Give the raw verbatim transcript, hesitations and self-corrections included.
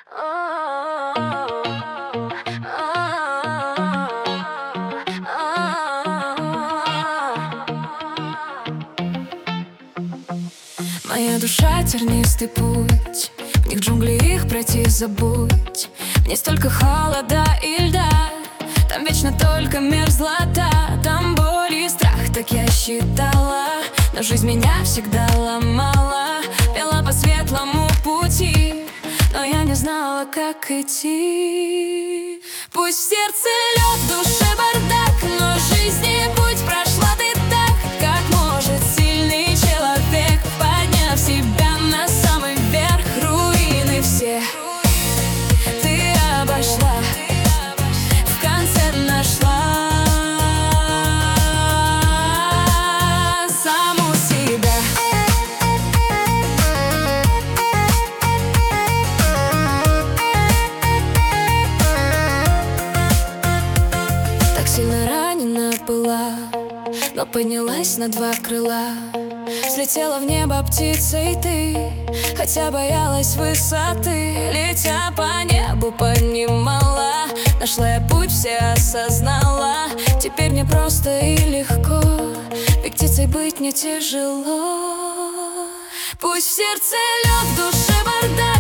Моя душа — тернистый путь, в них джунгли, их пройти забудь. Не столько холода и льда, там вечно только мерзлота. Там боль и страх, так я считала, но жизнь меня всегда ломала. Вела по светлому пути, но я не знала, как идти. Пусть в сердце лед, в душе бардак, но в жизни путь прошла ты так, как может сильный человек, подняв себя на самый верх. Руины все ты обошла, в конце нашла саму себя. Так сильно ранена была, но поднялась на два крыла. Взлетела в небо птицей ты, хотя боялась высоты. Летя по небу поднимала, нашла я путь, все осознала. Теперь мне просто и легко, ведь птицей быть не тяжело. Пусть в сердце лед, в душе бардак,